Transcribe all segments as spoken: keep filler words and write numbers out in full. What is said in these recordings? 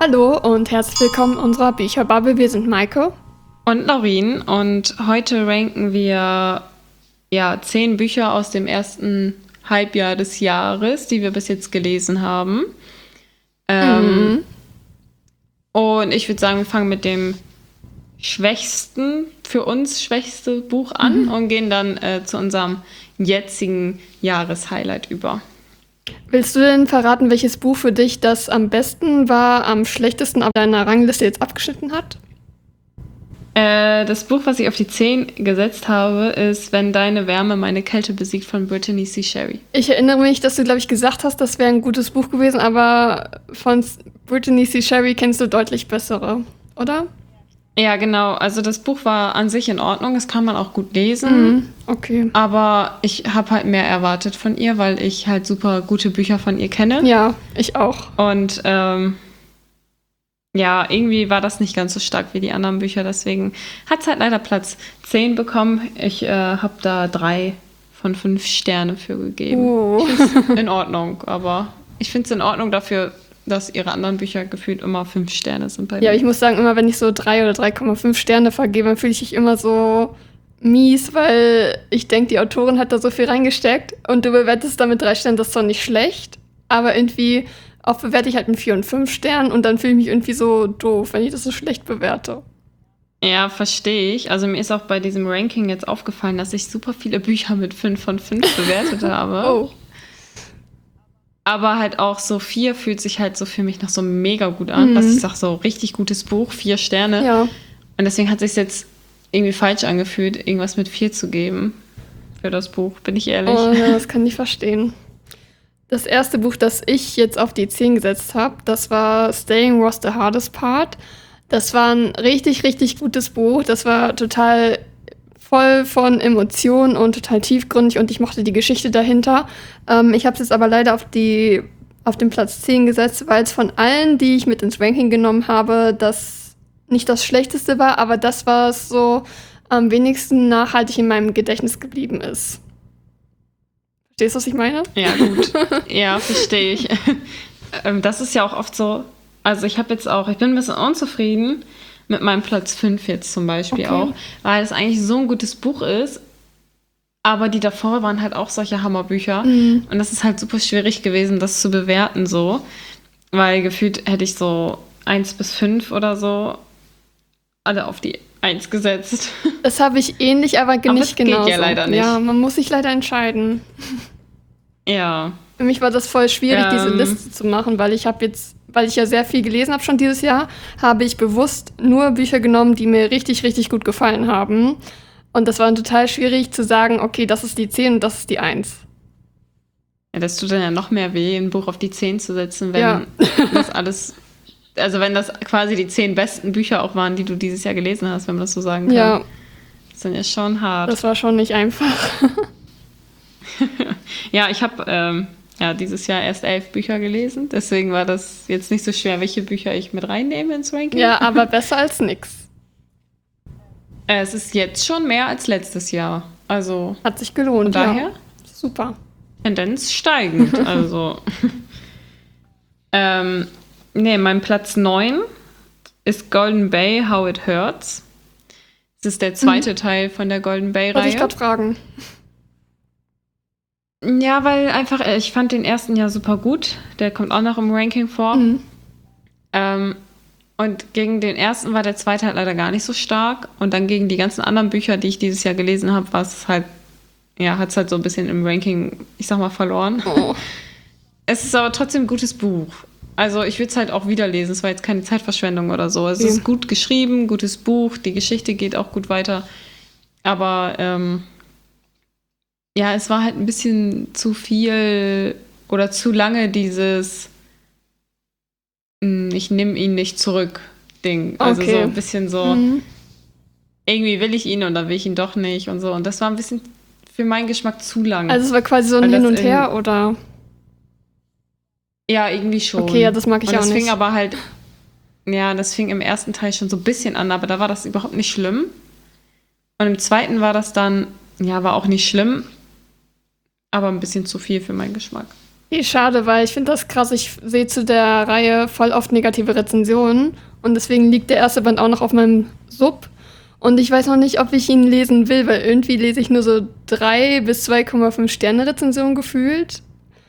Hallo und herzlich willkommen in unserer Bücherbubble. Wir sind Maike und Laurin und heute ranken wir ja zehn Bücher aus dem ersten Halbjahr des Jahres, die wir bis jetzt gelesen haben. Ähm, mhm. Und ich würde sagen, wir fangen mit dem schwächsten, für uns schwächste Buch an mhm. und gehen dann äh, zu unserem jetzigen Jahreshighlight über. Willst du denn verraten, welches Buch für dich das am besten war, am schlechtesten auf deiner Rangliste jetzt abgeschnitten hat? Äh, das Buch, was ich auf die zehn gesetzt habe, ist Wenn deine Wärme meine Kälte besiegt von Brittany C. Sherry. Ich erinnere mich, dass du, glaube ich, gesagt hast, das wäre ein gutes Buch gewesen, aber von Brittany C. Sherry kennst du deutlich bessere, oder? Ja, genau. Also das Buch war an sich in Ordnung, das kann man auch gut lesen. Mhm, okay. Aber ich habe halt mehr erwartet von ihr, weil ich halt super gute Bücher von ihr kenne. Ja, ich auch. Und ähm, ja, irgendwie war das nicht ganz so stark wie die anderen Bücher, deswegen hat es halt leider Platz zehn bekommen. Ich äh, habe da drei von fünf Sterne für gegeben. Oh. Ich finde es in Ordnung, aber ich finde es in Ordnung dafür, dass ihre anderen Bücher gefühlt immer fünf Sterne sind bei mir. Ja, ich muss sagen, immer wenn ich so drei oder drei Komma fünf Sterne vergebe, dann fühle ich mich immer so mies, weil ich denke, die Autorin hat da so viel reingesteckt und du bewertest da mit drei Sternen, das ist doch nicht schlecht, aber irgendwie oft bewerte ich halt mit vier und fünf Sternen und dann fühle ich mich irgendwie so doof, wenn ich das so schlecht bewerte. Ja, verstehe ich. Also mir ist auch bei diesem Ranking jetzt aufgefallen, dass ich super viele Bücher mit fünf von fünf bewertet habe. Oh. Aber halt auch so vier fühlt sich halt so für mich noch so mega gut an. Mhm. Was ich sag, so richtig gutes Buch, vier Sterne. Ja. Und deswegen hat es sich jetzt irgendwie falsch angefühlt, irgendwas mit vier zu geben für das Buch, bin ich ehrlich. Oh, ja, das kann ich verstehen. Das erste Buch, das ich jetzt auf die zehn gesetzt habe, das war Staying Was the Hardest Part. Das war ein richtig, richtig gutes Buch. Das war total voll von Emotionen und total tiefgründig und ich mochte die Geschichte dahinter. Ähm, ich habe es jetzt aber leider auf, die, auf den Platz zehn gesetzt, weil es von allen, die ich mit ins Ranking genommen habe, das nicht das Schlechteste war, aber das, was so am wenigsten nachhaltig in meinem Gedächtnis geblieben ist. Verstehst du, was ich meine? Ja, gut. Ja, verstehe ich. Das ist ja auch oft so, also ich habe jetzt auch, ich bin ein bisschen unzufrieden mit meinem Platz fünf jetzt zum Beispiel okay. auch, weil es eigentlich so ein gutes Buch ist, aber die davor waren halt auch solche Hammerbücher mhm. und das ist halt super schwierig gewesen, das zu bewerten so, weil gefühlt hätte ich so eins bis fünf oder so alle auf die eins gesetzt. Das habe ich ähnlich, aber, aber nicht genauso. Aber es geht ja leider nicht. Ja, man muss sich leider entscheiden. Ja. Für mich war das voll schwierig, ähm, diese Liste zu machen, weil ich habe jetzt, weil ich ja sehr viel gelesen habe schon dieses Jahr, habe ich bewusst nur Bücher genommen, die mir richtig, richtig gut gefallen haben. Und das war total schwierig zu sagen, okay, das ist die zehn und das ist die eins. Ja, das tut dann ja noch mehr weh, ein Buch auf die zehn zu setzen, wenn ja. das alles, also wenn das quasi die zehn besten Bücher auch waren, die du dieses Jahr gelesen hast, wenn man das so sagen kann. Ja. Das ist dann ja schon hart. Das war schon nicht einfach. Ja, ich habe ähm, ja, dieses Jahr erst elf Bücher gelesen. Deswegen war das jetzt nicht so schwer, welche Bücher ich mit reinnehme ins Ranking. Ja, aber besser als nix. Äh, es ist jetzt schon mehr als letztes Jahr. Also hat sich gelohnt. Von daher ja. Super. Tendenz steigend. Also ähm, nee, mein Platz neun ist Golden Bay, How It Hurts. Das ist der zweite mhm. Teil von der Golden Bay-Reihe. Wollte ich gerade fragen. Ja, weil einfach, ich fand den ersten ja super gut. Der kommt auch noch im Ranking vor. Mhm. Ähm, und gegen den ersten war der zweite halt leider gar nicht so stark. Und dann gegen die ganzen anderen Bücher, die ich dieses Jahr gelesen habe, war es halt, ja, hat es halt so ein bisschen im Ranking, ich sag mal, verloren. Oh. Es ist aber trotzdem ein gutes Buch. Also ich würde es halt auch wieder lesen. Es war jetzt keine Zeitverschwendung oder so. Es okay. ist gut geschrieben, gutes Buch. Die Geschichte geht auch gut weiter. Aber ähm, ja, es war halt ein bisschen zu viel oder zu lange dieses ich nehme ihn nicht zurück Ding. Also okay. so ein bisschen so, mhm. irgendwie will ich ihn und dann will ich ihn doch nicht und so. Und das war ein bisschen für meinen Geschmack zu lang. Also es war quasi so ein Hin und Her, oder? Ja, irgendwie schon. Okay, ja, das mag ich und auch das nicht. Fing aber halt, ja, das fing im ersten Teil schon so ein bisschen an, aber da war das überhaupt nicht schlimm. Und im zweiten war das dann, ja, war auch nicht schlimm, aber ein bisschen zu viel für meinen Geschmack. Eh, schade, weil ich finde das krass. Ich sehe zu der Reihe voll oft negative Rezensionen und deswegen liegt der erste Band auch noch auf meinem Sub. Und ich weiß noch nicht, ob ich ihn lesen will, weil irgendwie lese ich nur so drei bis zwei Komma fünf Sterne Rezensionen gefühlt.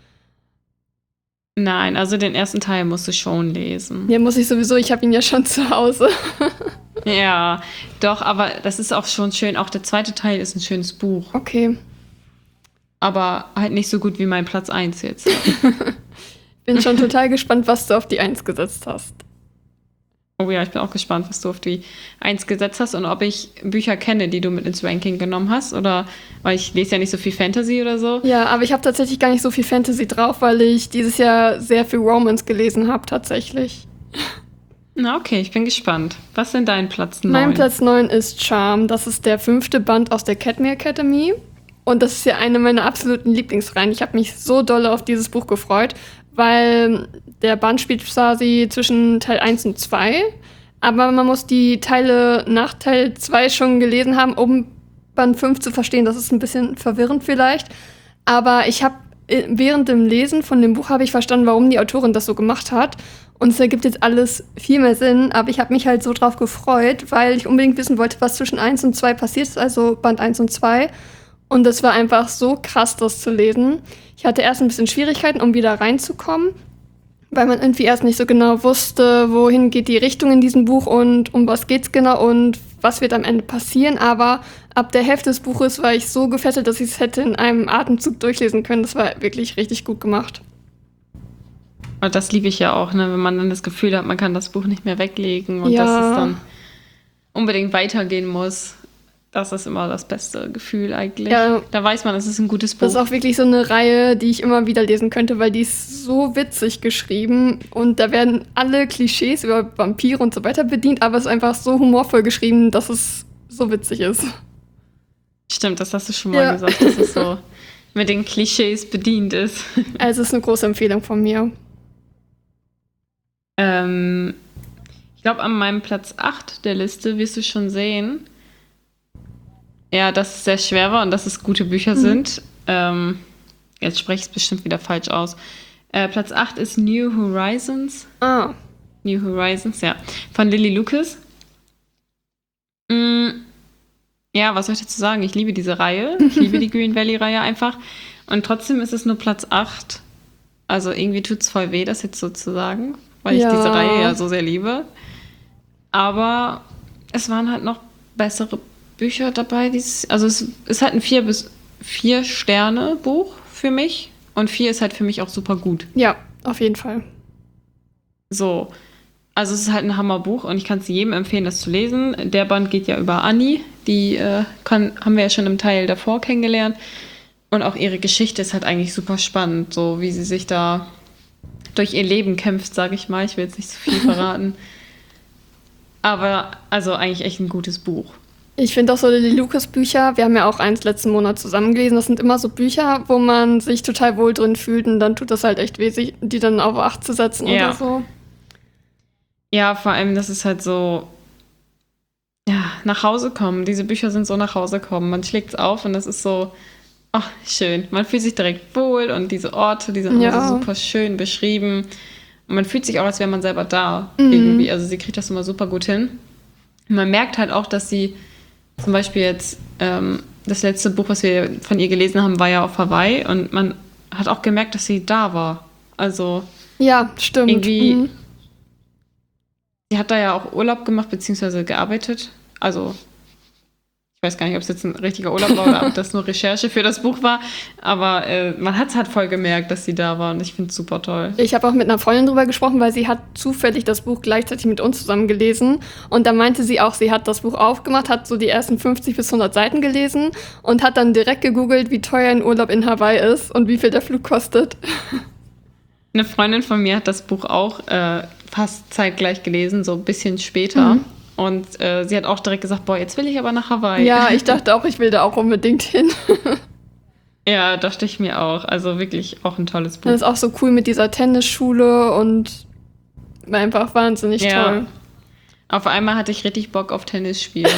Nein, also den ersten Teil musst du schon lesen. Ja, muss ich sowieso. Ich habe ihn ja schon zu Hause. Ja, doch, aber das ist auch schon schön. Auch der zweite Teil ist ein schönes Buch. Okay. Aber halt nicht so gut wie mein Platz eins jetzt. Bin schon total gespannt, was du auf die eins gesetzt hast. Oh ja, ich bin auch gespannt, was du auf die eins gesetzt hast und ob ich Bücher kenne, die du mit ins Ranking genommen hast. Oder, weil ich lese ja nicht so viel Fantasy oder so. Ja, aber ich habe tatsächlich gar nicht so viel Fantasy drauf, weil ich dieses Jahr sehr viel Romance gelesen habe, tatsächlich. Na okay, ich bin gespannt. Was ist denn dein Platz neun? Mein Platz neun ist Charm. Das ist der fünfte Band aus der Cadme Academy. Und das ist ja eine meiner absoluten Lieblingsreihen. Ich habe mich so doll auf dieses Buch gefreut, weil der Band spielt quasi zwischen Teil eins und zwei. Aber man muss die Teile nach Teil zwei schon gelesen haben, um Band fünf zu verstehen. Das ist ein bisschen verwirrend vielleicht. Aber ich habe während dem Lesen von dem Buch habe ich verstanden, warum die Autorin das so gemacht hat. Und es ergibt jetzt alles viel mehr Sinn. Aber ich habe mich halt so drauf gefreut, weil ich unbedingt wissen wollte, was zwischen eins und zwei passiert ist. Also Band eins und zwei. Und es war einfach so krass, das zu lesen. Ich hatte erst ein bisschen Schwierigkeiten, um wieder reinzukommen, weil man irgendwie erst nicht so genau wusste, wohin geht die Richtung in diesem Buch und um was geht's genau und was wird am Ende passieren. Aber ab der Hälfte des Buches war ich so gefesselt, dass ich es hätte in einem Atemzug durchlesen können. Das war wirklich richtig gut gemacht. Und das liebe ich ja auch, ne? Wenn man dann das Gefühl hat, man kann das Buch nicht mehr weglegen und Ja. dass es dann unbedingt weitergehen muss. Das ist immer das beste Gefühl eigentlich. Ja. Da weiß man, es ist ein gutes Buch. Das ist auch wirklich so eine Reihe, die ich immer wieder lesen könnte, weil die ist so witzig geschrieben und da werden alle Klischees über Vampire und so weiter bedient, aber es ist einfach so humorvoll geschrieben, dass es so witzig ist. Stimmt, das hast du schon mal Ja. gesagt, dass es so mit den Klischees bedient ist. Also es ist eine große Empfehlung von mir. ähm, ich glaube, an meinem Platz acht der Liste wirst du schon sehen, ja, dass es sehr schwer war und dass es gute Bücher mhm. sind. Ähm, jetzt spreche ich es bestimmt wieder falsch aus. Äh, Platz acht ist New Horizons. Ah. New Horizons, ja. Von Lily Lucas. Mm, ja, was soll ich dazu sagen? Ich liebe diese Reihe. Ich liebe die Green Valley-Reihe einfach. Und trotzdem ist es nur Platz acht. Also irgendwie tut es voll weh, das jetzt so zu sagen, weil ja. ich diese Reihe ja so sehr liebe. Aber es waren halt noch bessere Bücher dabei. Dieses, also es ist halt ein vier bis vier Sterne Buch für mich. Und vier ist halt für mich auch super gut. Ja, auf jeden Fall. So, also es ist halt ein Hammerbuch und ich kann es jedem empfehlen, das zu lesen. Der Band geht ja über Annie, die äh, kann, haben wir ja schon im Teil davor kennengelernt. Und auch ihre Geschichte ist halt eigentlich super spannend, so wie sie sich da durch ihr Leben kämpft, sage ich mal. Ich will jetzt nicht so viel verraten. Aber also eigentlich echt ein gutes Buch. Ich finde auch so Lily Lucas Bücher, wir haben ja auch eins letzten Monat zusammen gelesen, das sind immer so Bücher, wo man sich total wohl drin fühlt und dann tut das halt echt weh, die dann auf acht zu setzen ja. oder so. Ja, vor allem, das ist halt so, ja, nach Hause kommen. Diese Bücher sind so nach Hause kommen. Man schlägt es auf und das ist so, ach, schön. Man fühlt sich direkt wohl und diese Orte, die sind ja. immer so super schön beschrieben. Und man fühlt sich auch, als wäre man selber da mhm. irgendwie. Also sie kriegt das immer super gut hin. Und man merkt halt auch, dass sie zum Beispiel jetzt, ähm, das letzte Buch, was wir von ihr gelesen haben, war ja auf Hawaii und man hat auch gemerkt, dass sie da war. Also ja, stimmt. Irgendwie, mhm. sie hat da ja auch Urlaub gemacht, beziehungsweise gearbeitet. Also ich weiß gar nicht, ob es jetzt ein richtiger Urlaub war oder ob das nur Recherche für das Buch war. Aber äh, man hat es halt voll gemerkt, dass sie da war und ich finde es super toll. Ich habe auch mit einer Freundin drüber gesprochen, weil sie hat zufällig das Buch gleichzeitig mit uns zusammen gelesen. Und da meinte sie auch, sie hat das Buch aufgemacht, hat so die ersten fünfzig bis hundert Seiten gelesen und hat dann direkt gegoogelt, wie teuer ein Urlaub in Hawaii ist und wie viel der Flug kostet. Eine Freundin von mir hat das Buch auch äh, fast zeitgleich gelesen, so ein bisschen später. Mhm. Und äh, sie hat auch direkt gesagt, boah, jetzt will ich aber nach Hawaii. Ja, ich dachte auch, ich will da auch unbedingt hin. Ja, dachte ich mir auch. Also wirklich auch ein tolles Buch. Das ist auch so cool mit dieser Tennisschule und einfach wahnsinnig ja. toll. Auf einmal hatte ich richtig Bock auf Tennis spielen.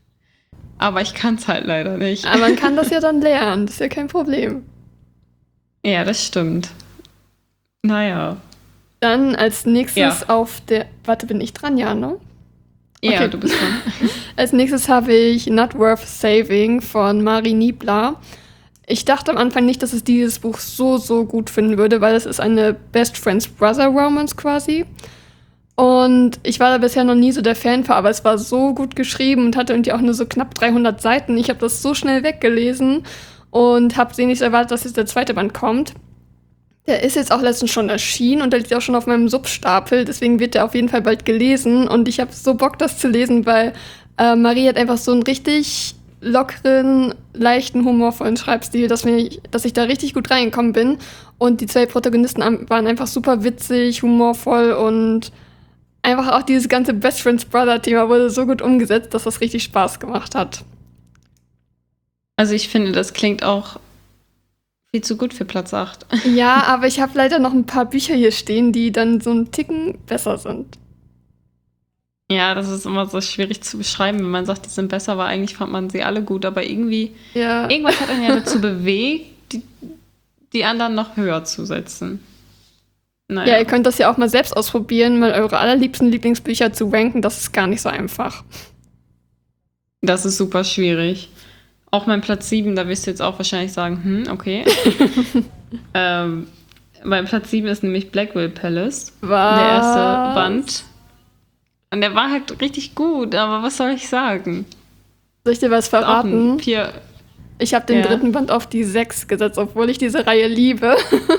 Aber ich kann es halt leider nicht. Aber man kann das ja dann lernen, das ist ja kein Problem. Ja, das stimmt. Naja. Dann als nächstes Ja. auf der. Warte, bin ich dran? Ja, ne? Ja, Okay. du bist dran. Als nächstes habe ich Not Worth Saving von Marie Niebler. Ich dachte am Anfang nicht, dass es dieses Buch so, so gut finden würde, weil es ist eine Best Friends Brother Romance quasi. Und ich war da bisher noch nie so der Fan von, aber es war so gut geschrieben und hatte irgendwie auch nur so knapp dreihundert Seiten. Ich habe das so schnell weggelesen und habe nicht erwartet, dass jetzt der zweite Band kommt. Der ist jetzt auch letztens schon erschienen und der liegt auch schon auf meinem Substapel. Deswegen wird der auf jeden Fall bald gelesen. Und ich habe so Bock, das zu lesen, weil äh, Marie hat einfach so einen richtig lockeren, leichten, humorvollen Schreibstil, dass, mir, dass ich da richtig gut reingekommen bin. Und die zwei Protagonisten am- waren einfach super witzig, humorvoll und einfach auch dieses ganze Best Friends Brother-Thema wurde so gut umgesetzt, dass das richtig Spaß gemacht hat. Also ich finde, das klingt auch viel zu gut für Platz acht. Ja, aber ich habe leider noch ein paar Bücher hier stehen, die dann so einen Ticken besser sind. Ja, das ist immer so schwierig zu beschreiben, wenn man sagt, die sind besser, weil eigentlich fand man sie alle gut, aber irgendwie, Ja. irgendwas hat einen ja dazu bewegt, die, die anderen noch höher zu setzen. Naja. Ja, ihr könnt das ja auch mal selbst ausprobieren, mal eure allerliebsten Lieblingsbücher zu ranken. Das ist gar nicht so einfach. Das ist super schwierig. Auch mein Platz sieben, da wirst du jetzt auch wahrscheinlich sagen, hm, okay. ähm, mein Platz sieben ist nämlich Blackwell Palace. Was? Der erste Band. Und der war halt richtig gut, aber was soll ich sagen? Soll ich dir was Auch ein verraten? Vier, Ich habe den Ja. dritten Band auf die sechs gesetzt, obwohl ich diese Reihe liebe.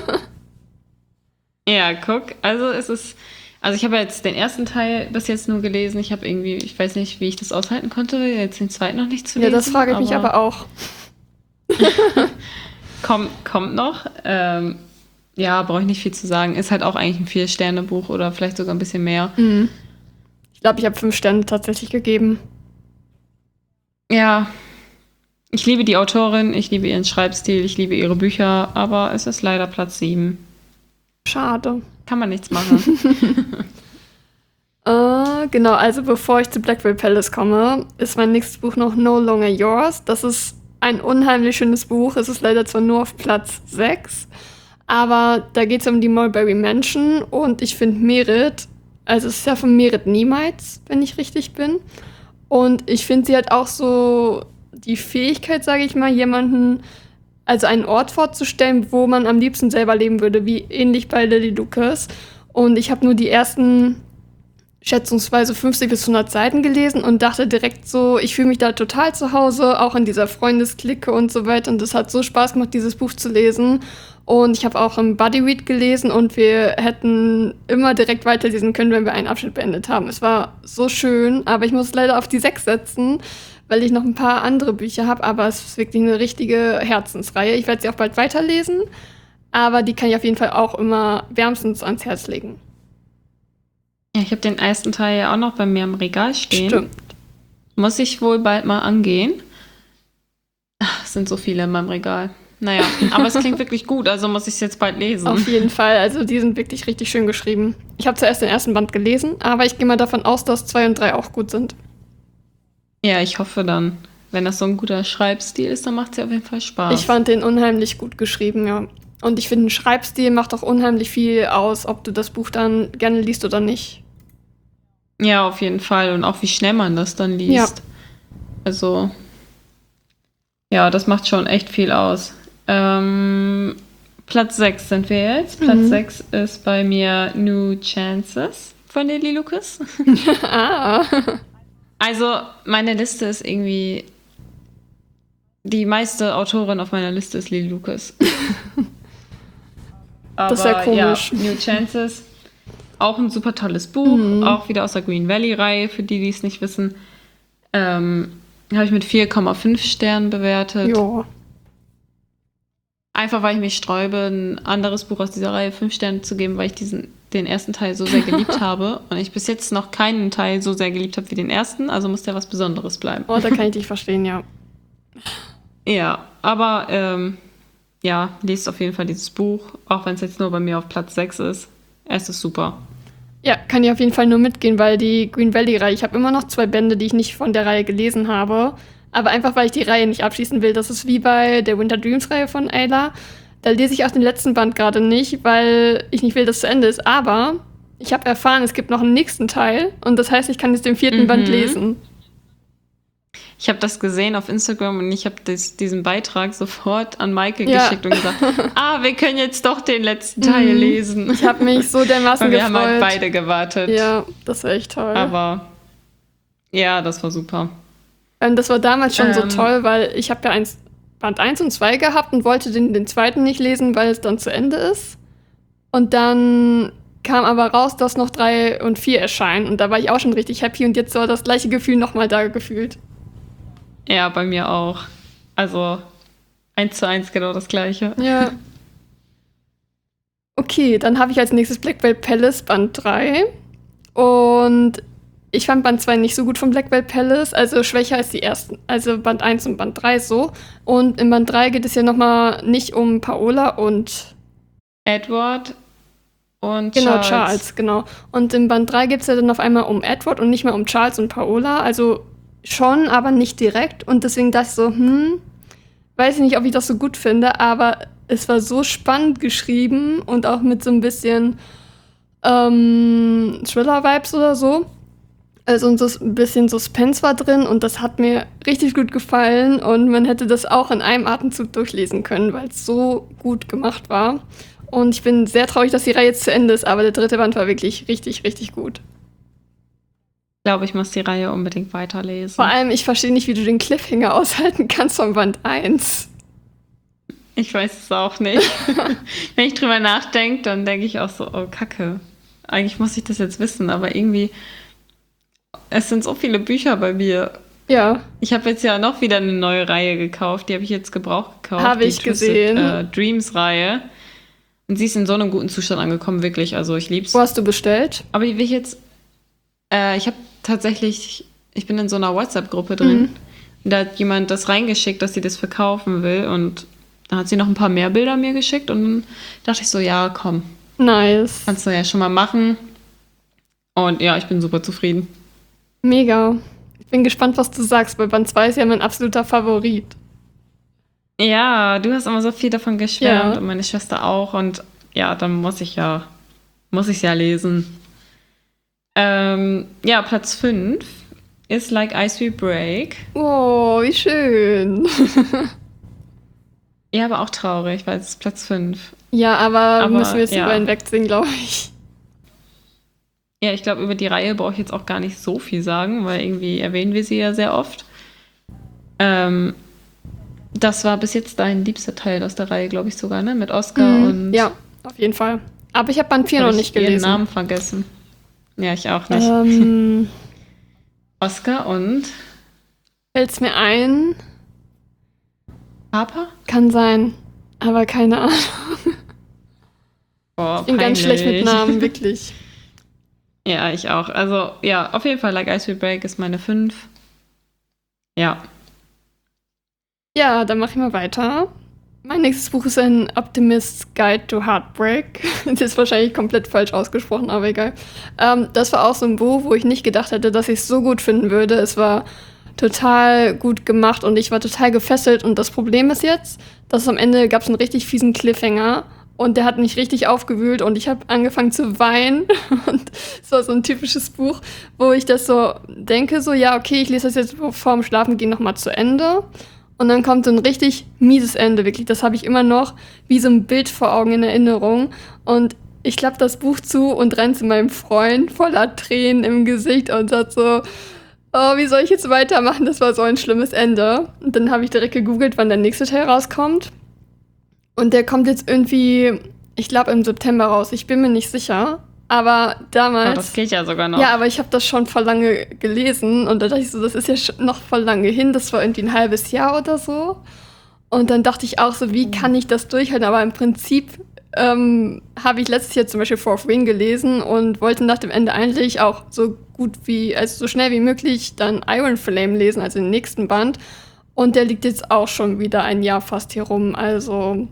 ja, guck. Also es ist, also ich habe jetzt den ersten Teil bis jetzt nur gelesen. Ich habe irgendwie, ich weiß nicht, wie ich das aushalten konnte, jetzt den zweiten noch nicht zu Ja, lesen. das frage ich mich aber auch. Kommt, kommt noch. Ähm, ja, brauche ich nicht viel zu sagen. Ist halt auch eigentlich ein Vier-Sterne-Buch oder vielleicht sogar ein bisschen mehr. Mhm. Ich glaube, ich habe fünf Sterne tatsächlich gegeben. Ja, ich liebe die Autorin, ich liebe ihren Schreibstil, ich liebe ihre Bücher, aber es ist leider Platz sieben. Schade. Kann man nichts machen. Äh, genau, also bevor ich zu Blackwell Palace komme, ist mein nächstes Buch noch No Longer Yours. Das ist ein unheimlich schönes Buch. Es ist leider zwar nur auf Platz sechs, aber da geht es um die Mulberry Mansion und ich finde Merit, also es ist ja von Merit Niemites, wenn ich richtig bin. Und ich finde, sie hat auch so die Fähigkeit, sage ich mal, jemanden, also einen Ort vorzustellen, wo man am liebsten selber leben würde, wie ähnlich bei Lily Lucas. Und ich habe nur die ersten schätzungsweise fünfzig bis hundert Seiten gelesen und dachte direkt so, ich fühle mich da total zu Hause, auch in dieser Freundesklicke und so weiter. Und es hat so Spaß gemacht, dieses Buch zu lesen. Und ich habe auch im Bodyread gelesen und wir hätten immer direkt weiterlesen können, wenn wir einen Abschnitt beendet haben. Es war so schön, aber ich muss leider auf die sechs setzen, weil ich noch ein paar andere Bücher habe. Aber es ist wirklich eine richtige Herzensreihe. Ich werde sie auch bald weiterlesen, aber die kann ich auf jeden Fall auch immer wärmstens ans Herz legen. Ja, ich habe den ersten Teil ja auch noch bei mir im Regal stehen. Stimmt. Muss ich wohl bald mal angehen. Ach, es sind so viele in meinem Regal. Naja, aber es klingt wirklich gut, also muss ich es jetzt bald lesen. Auf jeden Fall, also die sind wirklich richtig schön geschrieben. Ich habe zuerst den ersten Band gelesen, aber ich gehe mal davon aus, dass zwei und drei auch gut sind. Ja, ich hoffe dann. Wenn das so ein guter Schreibstil ist, dann macht es ja auf jeden Fall Spaß. Ich fand den unheimlich gut geschrieben, ja. Und ich finde, ein Schreibstil macht auch unheimlich viel aus, ob du das Buch dann gerne liest oder nicht. Ja, auf jeden Fall. Und auch wie schnell man das dann liest. Ja. Also, ja, das macht schon echt viel aus. Ähm, Platz sechs sind wir jetzt. Platz Mhm. sechs ist bei mir New Chances von Lily Lucas. ah. Also, meine Liste ist irgendwie. Die meiste Autorin auf meiner Liste ist Lily Lucas. Aber, Das ist ja komisch. Ja, New Chances. Auch ein super tolles Buch. Mhm. Auch wieder aus der Green Valley-Reihe, für die, die es nicht wissen. Ähm, habe ich mit vier Komma fünf Sternen bewertet. Ja. Einfach, weil ich mich sträube, ein anderes Buch aus dieser Reihe fünf Sterne zu geben, weil ich diesen, den ersten Teil so sehr geliebt habe. Und ich bis jetzt noch keinen Teil so sehr geliebt habe wie den ersten. Also muss der was Besonderes bleiben. Oh, da kann ich dich verstehen, ja. Ja, aber ähm, ja, lest auf jeden Fall dieses Buch, auch wenn es jetzt nur bei mir auf Platz sechs ist. Es ist super. Ja, kann ich auf jeden Fall nur mitgehen, weil die Green Valley-Reihe, ich habe immer noch zwei Bände, die ich nicht von der Reihe gelesen habe. Aber einfach, weil ich die Reihe nicht abschließen will. Das ist wie bei der Winter Dreams-Reihe von Ayla. Da lese ich auch den letzten Band gerade nicht, weil ich nicht will, dass es zu Ende ist. Aber ich habe erfahren, es gibt noch einen nächsten Teil. Und das heißt, ich kann jetzt den vierten Mhm. Band lesen. Ich habe das gesehen auf Instagram und ich habe diesen Beitrag sofort an Maike Ja. geschickt und gesagt, ah, wir können jetzt doch den letzten Teil Mhm. lesen. Ich habe mich so dermaßen Weil wir gefreut. haben halt beide gewartet. Ja, das war echt toll. Aber ja, das war super. Und das war damals schon so Ähm. toll, weil ich habe ja eins, Band eins und zwei gehabt und wollte den, den zweiten nicht lesen, weil es dann zu Ende ist. Und dann kam aber raus, dass noch drei und vier erscheinen. Und da war ich auch schon richtig happy. Und jetzt war das gleiche Gefühl nochmal da gefühlt. Ja, bei mir auch. Also eins zu eins genau das Gleiche. Ja. Okay, dann habe ich als nächstes Blackwell Palace Band drei. Und ich fand Band zwei nicht so gut von Blackwell Palace, also schwächer als die ersten, also Band eins und Band drei so. Und in Band drei geht es ja nochmal nicht um Paola und Edward und genau, Charles. Charles, genau. Und in Band drei geht es ja dann auf einmal um Edward und nicht mehr um Charles und Paola. Also schon, aber nicht direkt. Und deswegen dachte ich so, hm, weiß ich nicht, ob ich das so gut finde, aber es war so spannend geschrieben und auch mit so ein bisschen ähm, Thriller-Vibes oder so. Also so ein bisschen Suspense war drin und das hat mir richtig gut gefallen und man hätte das auch in einem Atemzug durchlesen können, weil es so gut gemacht war. Und ich bin sehr traurig, dass die Reihe jetzt zu Ende ist, aber der dritte Band war wirklich richtig, richtig gut. Ich glaube, ich muss die Reihe unbedingt weiterlesen. Vor allem, ich verstehe nicht, wie du den Cliffhanger aushalten kannst von Band eins. Ich weiß es auch nicht. Wenn ich drüber nachdenke, dann denke ich auch so, oh Kacke. Eigentlich muss ich das jetzt wissen, aber irgendwie, es sind so viele Bücher bei mir. Ja, Ich habe jetzt ja noch wieder eine neue Reihe gekauft. Die habe ich jetzt gebraucht gekauft. Habe die ich Twisted, gesehen. Äh, Dreams Reihe. Und sie ist in so einem guten Zustand angekommen, wirklich. Also ich lieb's. wo hast du bestellt? Aber die will ich jetzt. Äh, ich habe tatsächlich. Ich bin in so einer WhatsApp-Gruppe drin. Mhm. Und da hat jemand das reingeschickt, dass sie das verkaufen will. Und dann hat sie noch ein paar mehr Bilder mir geschickt. Und dann dachte ich so, ja, komm, Nice. kannst du ja schon mal machen. Und ja, ich bin super zufrieden. Mega. Ich bin gespannt, was du sagst, weil Band zwei ist ja mein absoluter Favorit. Ja, du hast immer so viel davon geschwärmt Ja. und meine Schwester auch. Und ja, dann muss ich ja, muss ich ja lesen. Ähm, ja, Platz fünf ist Like Ice We Break. Oh, wie schön. Ja, aber auch traurig, weil es ist Platz fünf. Ja, aber, Aber, müssen wir jetzt ja. über hinwegsehen, glaube ich. Ja, ich glaube, über die Reihe brauche ich jetzt auch gar nicht so viel sagen, weil irgendwie erwähnen wir sie ja sehr oft. Ähm, das war bis jetzt dein liebster Teil aus der Reihe, glaube ich sogar, ne? Mit Oscar Mhm. und... Ja, auf jeden Fall. Aber ich habe Band vier Hab noch ich nicht ihren gelesen. Namen vergessen. Ja, ich auch nicht. Ähm, Oscar und fällt's mir ein? Papa? Kann sein. Aber keine Ahnung. Boah, Ich bin ganz schlecht mit Namen, wirklich. Ja, ich auch. Also, ja, auf jeden Fall, Like Ice We Break ist meine fünf. Ja. Ja, dann mache ich mal weiter. Mein nächstes Buch ist ein Optimist's Guide to Heartbreak. Das ist wahrscheinlich komplett falsch ausgesprochen, aber egal. Ähm, das war auch so ein Buch, wo ich nicht gedacht hätte, dass ich es so gut finden würde. Es war total gut gemacht und ich war total gefesselt. Und das Problem ist jetzt, dass am Ende gab es einen richtig fiesen Cliffhanger und der hat mich richtig aufgewühlt und ich habe angefangen zu weinen. Und es war so ein typisches Buch, wo ich das so denke, so ja, okay, ich lese das jetzt vor dem Schlafengehen nochmal zu Ende. Und dann kommt so ein richtig mieses Ende, wirklich. Das habe ich immer noch wie so ein Bild vor Augen in Erinnerung. Und ich klappe das Buch zu und renne zu meinem Freund voller Tränen im Gesicht und sagt so, oh, wie soll ich jetzt weitermachen? Das war so ein schlimmes Ende. Und dann habe ich direkt gegoogelt, wann der nächste Teil rauskommt. Und der kommt jetzt irgendwie, ich glaube, im September raus. Ich bin mir nicht sicher. Aber damals... Oh, das geht ja sogar noch. Ja, aber ich habe das schon vor lange gelesen und da dachte ich so, das ist ja schon noch voll lange hin, das war irgendwie ein halbes Jahr oder so. Und dann dachte ich auch so, wie kann ich das durchhalten? Aber im Prinzip ähm, habe ich letztes Jahr zum Beispiel Fourth Wing gelesen und wollte nach dem Ende eigentlich auch so gut wie, also so schnell wie möglich dann Iron Flame lesen, also den nächsten Band. Und der liegt jetzt auch schon wieder ein Jahr fast hier rum, also...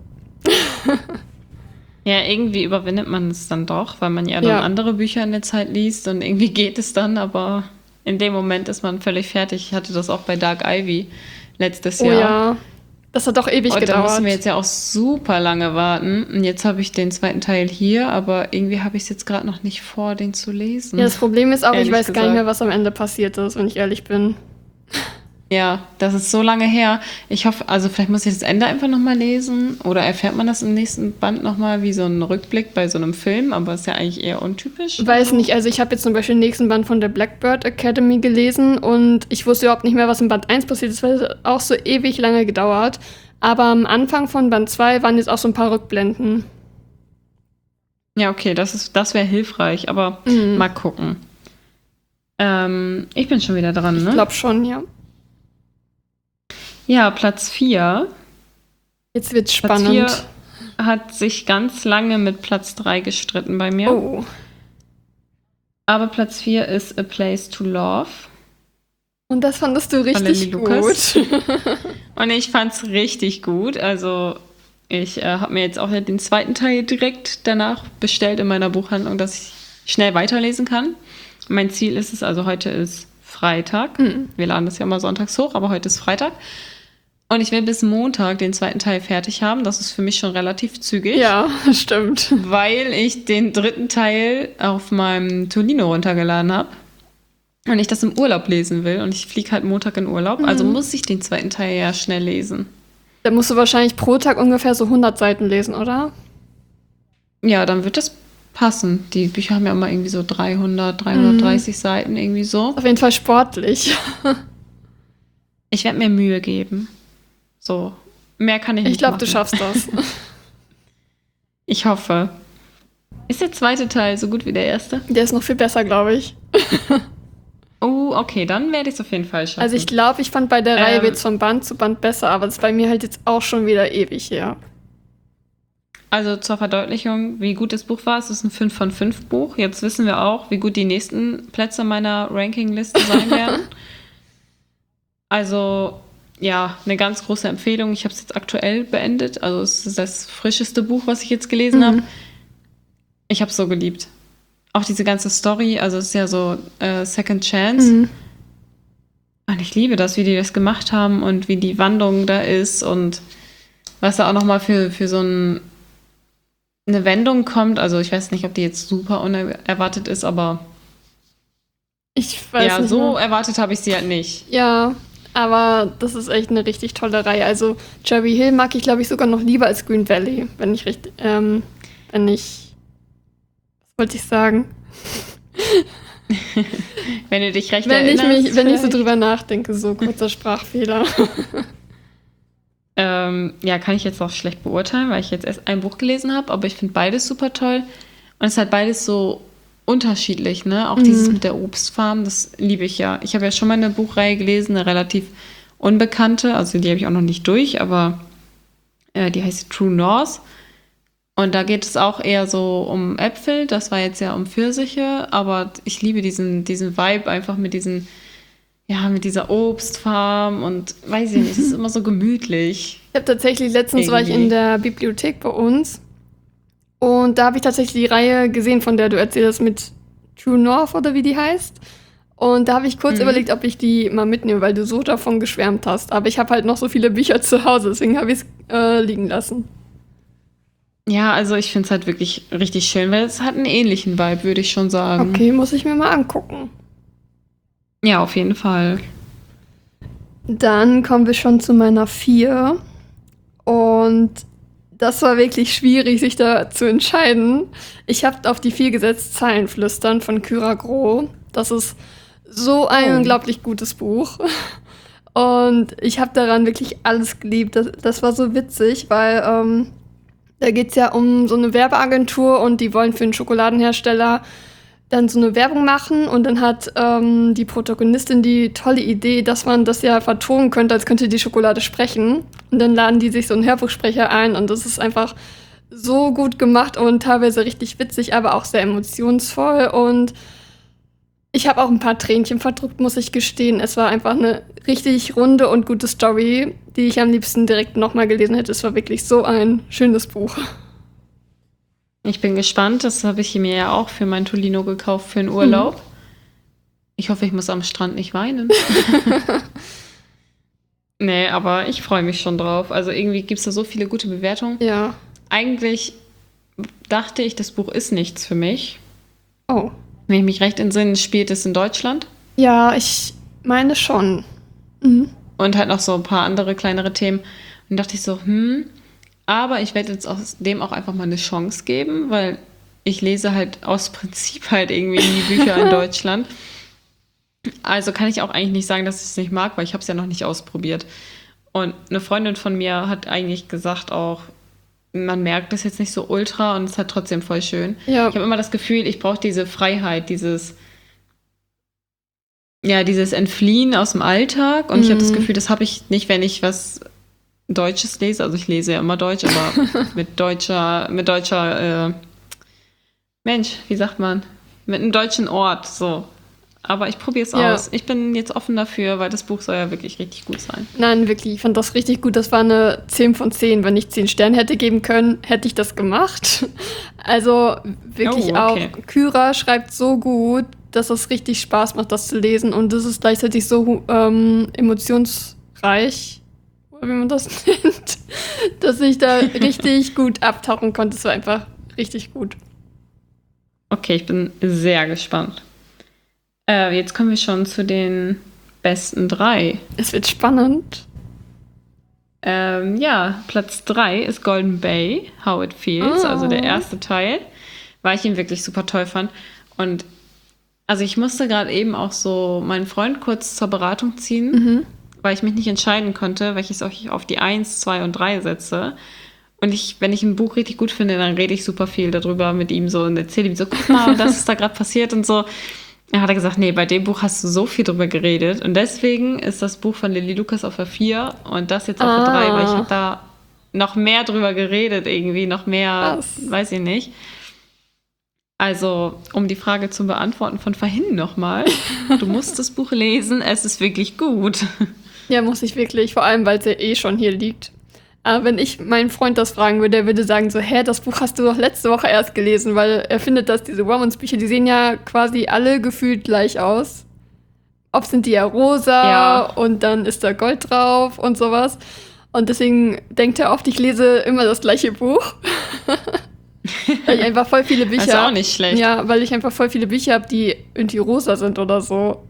Ja, irgendwie überwindet man es dann doch, weil man ja dann Ja. andere Bücher in der Zeit liest und irgendwie geht es dann, aber in dem Moment ist man völlig fertig. Ich hatte das auch bei Dark Ivy letztes Oh Jahr. ja. Das hat doch ewig Und da gedauert. müssen wir jetzt ja auch super lange warten. Und jetzt habe ich den zweiten Teil hier, aber irgendwie habe ich es jetzt gerade noch nicht vor, den zu lesen. Ja, das Problem ist auch, Ehrlich ich weiß gar gesagt. nicht mehr, was am Ende passiert ist, wenn ich ehrlich bin. Ja, das ist so lange her. Ich hoffe, also vielleicht muss ich das Ende einfach nochmal lesen. Oder erfährt man das im nächsten Band nochmal wie so ein Rückblick bei so einem Film, aber ist ja eigentlich eher untypisch. Weiß nicht, also ich habe jetzt zum Beispiel den nächsten Band von der Blackbird Academy gelesen und ich wusste überhaupt nicht mehr, was in Band eins passiert ist, weil es auch so ewig lange gedauert. Aber am Anfang von Band zwei waren jetzt auch so ein paar Rückblenden. Ja, okay, das ist, das wäre hilfreich, aber Mhm. mal gucken. Ähm, ich bin schon wieder dran, ne? Ich glaube schon, ja. Ja, Platz vier. Jetzt wird's Platz spannend. vier hat sich ganz lange mit Platz drei gestritten bei mir. Oh. Aber Platz vier ist A Place to Love. Und das fandest du richtig Lenny Lucas. gut. Und ich fand's richtig gut. Also ich äh, habe mir jetzt auch den zweiten Teil direkt danach bestellt in meiner Buchhandlung, dass ich schnell weiterlesen kann. Mein Ziel ist es, also heute ist Freitag. Mhm. Wir laden das ja immer sonntags hoch, aber heute ist Freitag. Und ich will bis Montag den zweiten Teil fertig haben. Das ist für mich schon relativ zügig. Ja, stimmt. Weil ich den dritten Teil auf meinem Tolino runtergeladen habe. Und ich das im Urlaub lesen will. Und ich fliege halt Montag in Urlaub. Also muss ich den zweiten Teil ja schnell lesen. Da musst du wahrscheinlich pro Tag ungefähr so hundert Seiten lesen, oder? Ja, dann wird das passen. Die Bücher haben ja immer irgendwie so dreihundert, dreihundertdreißig Mhm. Seiten, irgendwie so. Auf jeden Fall sportlich. Ich werde mir Mühe geben. So, mehr kann ich nicht Ich glaube, machen. du schaffst das. Ich hoffe. Ist der zweite Teil so gut wie der erste? Der ist noch viel besser, glaube ich. Oh, okay, dann werde ich es auf jeden Fall schaffen. Also ich glaube, ich fand bei der Ähm. Reihe jetzt von Band zu Band besser, aber das ist bei mir halt jetzt auch schon wieder ewig her. Also zur Verdeutlichung, wie gut das Buch war, es ist ein fünf von fünf Buch. Jetzt wissen wir auch, wie gut die nächsten Plätze meiner Rankingliste sein werden. Also, ja, eine ganz große Empfehlung. Ich habe es jetzt aktuell beendet. Also es ist das frischeste Buch, was ich jetzt gelesen Mhm. habe. Ich habe es so geliebt. Auch diese ganze Story, also es ist ja so äh, Second Chance. Mhm. Und ich liebe das, wie die das gemacht haben und wie die Wandlung da ist und was da auch nochmal für, für so ein, eine Wendung kommt. Also ich weiß nicht, ob die jetzt super unerwartet ist, aber Ich weiß ja, nicht so mehr. erwartet habe ich sie halt nicht. Ja, aber das ist echt eine richtig tolle Reihe. Also Cherry Hill mag ich, glaube ich, sogar noch lieber als Green Valley, wenn ich richtig, ähm, wenn ich, was wollte ich sagen? Wenn du dich recht Wenn ich erinnerst. mich, wenn ich so vielleicht. drüber nachdenke, so kurzer Sprachfehler. Ähm, ja, kann ich jetzt auch schlecht beurteilen, weil ich jetzt erst ein Buch gelesen habe, aber ich finde beides super toll. Und es ist halt beides so unterschiedlich, ne? Auch dieses mit der Obstfarm, das liebe ich ja. Ich habe ja schon mal eine Buchreihe gelesen, eine relativ unbekannte, also die habe ich auch noch nicht durch, aber äh, die heißt True North. Und da geht es auch eher so um Äpfel, das war jetzt ja um Pfirsiche, aber ich liebe diesen, diesen Vibe einfach mit diesen, ja, mit dieser Obstfarm und weiß ich nicht, es ist immer so gemütlich. Ich habe tatsächlich, letztens war ich Irgendwie. in der Bibliothek bei uns und da habe ich tatsächlich die Reihe gesehen, von der du erzählst, mit True North oder wie die heißt. Und da habe ich kurz Mhm. überlegt, ob ich die mal mitnehme, weil du so davon geschwärmt hast. Aber ich habe halt noch so viele Bücher zu Hause, deswegen habe ich es äh, liegen lassen. Ja, also ich finde es halt wirklich richtig schön, weil es hat einen ähnlichen Vibe, würde ich schon sagen. Okay, muss ich mir mal angucken. Ja, auf jeden Fall. Dann kommen wir schon zu meiner vier. Und das war wirklich schwierig, sich da zu entscheiden. Ich habe auf die vier gesetzt, Zeilenflüstern von Kyra Groh. Das ist so ein Oh. unglaublich gutes Buch. Und ich habe daran wirklich alles geliebt. Das, das war so witzig, weil ähm, da geht es ja um so eine Werbeagentur und die wollen für einen Schokoladenhersteller dann so eine Werbung machen und dann hat ähm, die Protagonistin die tolle Idee, dass man das ja vertonen könnte, als könnte die Schokolade sprechen. Und dann laden die sich so einen Hörbuchsprecher ein und das ist einfach so gut gemacht und teilweise richtig witzig, aber auch sehr emotionsvoll. Und ich habe auch ein paar Tränchen verdrückt, muss ich gestehen. Es war einfach eine richtig runde und gute Story, die ich am liebsten direkt nochmal gelesen hätte. Es war wirklich so ein schönes Buch. Ich bin gespannt, das habe ich mir ja auch für mein Tolino gekauft für den Urlaub. Mhm. Ich hoffe, ich muss am Strand nicht weinen. Nee, aber ich freue mich schon drauf. Also irgendwie gibt es da so viele gute Bewertungen. Ja. Eigentlich dachte ich, das Buch ist nichts für mich. Oh. Wenn ich mich recht entsinne, spielt es in Deutschland. Ja, ich meine schon. Mhm. Und halt noch so ein paar andere kleinere Themen. Und dachte ich so, hm, aber ich werde jetzt aus dem auch einfach mal eine Chance geben, weil ich lese halt aus Prinzip halt irgendwie nie Bücher in Deutschland. Also kann ich auch eigentlich nicht sagen, dass ich es nicht mag, weil ich habe es ja noch nicht ausprobiert. Und eine Freundin von mir hat eigentlich gesagt auch, man merkt das jetzt nicht so ultra und es ist halt trotzdem voll schön. Ja. Ich habe immer das Gefühl, ich brauche diese Freiheit, dieses ja, dieses Entfliehen aus dem Alltag. Und ich habe das Gefühl, das habe ich nicht, wenn ich was Deutsches lese. Also ich lese ja immer Deutsch, aber mit deutscher, mit deutscher, äh, Mensch, wie sagt man? Mit einem deutschen Ort, so. Aber ich probiere es Ja. aus. Ich bin jetzt offen dafür, weil das Buch soll ja wirklich richtig gut sein. Nein, wirklich, ich fand das richtig gut. Das war eine zehn von zehn. Wenn ich zehn Sterne hätte geben können, hätte ich das gemacht. Also wirklich Oh, okay. auch, Kyra schreibt so gut, dass es richtig Spaß macht, das zu lesen. Und es ist gleichzeitig so ähm, emotionsreich, oder wie man das nennt, dass ich da richtig gut abtauchen konnte. Es war einfach richtig gut. Okay, ich bin sehr gespannt. Äh, jetzt kommen wir schon zu den besten drei. Es wird spannend. Ähm, ja, Platz drei ist Golden Bay, How It Feels, Oh. also der erste Teil, weil ich ihn wirklich super toll fand. Und also ich musste gerade eben auch so meinen Freund kurz zur Beratung ziehen, Mhm. weil ich mich nicht entscheiden konnte, welches ich auf die eins, zwei und drei setze. Und ich, wenn ich ein Buch richtig gut finde, dann rede ich super viel darüber mit ihm so und erzähle ihm so, guck mal, das ist da gerade passiert und so. Dann hat er gesagt, nee, bei dem Buch hast du so viel drüber geredet. Und deswegen ist das Buch von Lily Lucas auf der vier und das jetzt auf der drei, weil ich habe da noch mehr drüber geredet irgendwie, noch mehr, Krass. weiß ich nicht. Also, um die Frage zu beantworten von vorhin nochmal, du musst das Buch lesen, es ist wirklich gut. Ja, muss ich wirklich, vor allem, weil es ja eh schon hier liegt. Aber wenn ich meinen Freund das fragen würde, der würde sagen so, hä, das Buch hast du doch letzte Woche erst gelesen, weil er findet, dass diese Romance-Bücher, die sehen ja quasi alle gefühlt gleich aus. Ob sind die ja rosa Ja. und dann ist da Gold drauf und sowas. Und deswegen denkt er oft, ich lese immer das gleiche Buch. Weil ich einfach voll viele Bücher Das ist auch nicht schlecht. Ja, weil ich einfach voll viele Bücher habe, die irgendwie rosa sind oder so.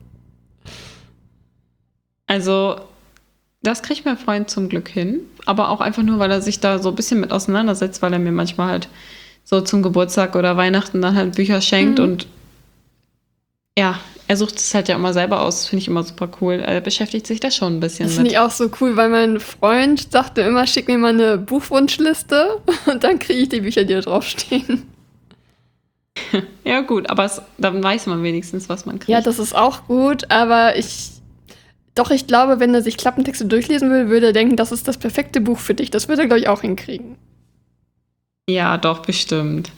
Also, das kriegt mein Freund zum Glück hin. Aber auch einfach nur, weil er sich da so ein bisschen mit auseinandersetzt, weil er mir manchmal halt so zum Geburtstag oder Weihnachten dann halt Bücher schenkt. Mhm. Und ja, er sucht es halt ja immer selber aus. Finde ich immer super cool. Er beschäftigt sich da schon ein bisschen Das finde mit. ich auch so cool, weil mein Freund sagte immer, schick mir mal eine Buchwunschliste und dann kriege ich die Bücher, die da draufstehen. Ja, gut, aber es, dann weiß man wenigstens, was man kriegt. Ja, das ist auch gut, aber ich. Doch, ich glaube, wenn er sich Klappentexte durchlesen will, würde er denken, das ist das perfekte Buch für dich. Das würde er, glaube ich, auch hinkriegen. Ja, doch, bestimmt.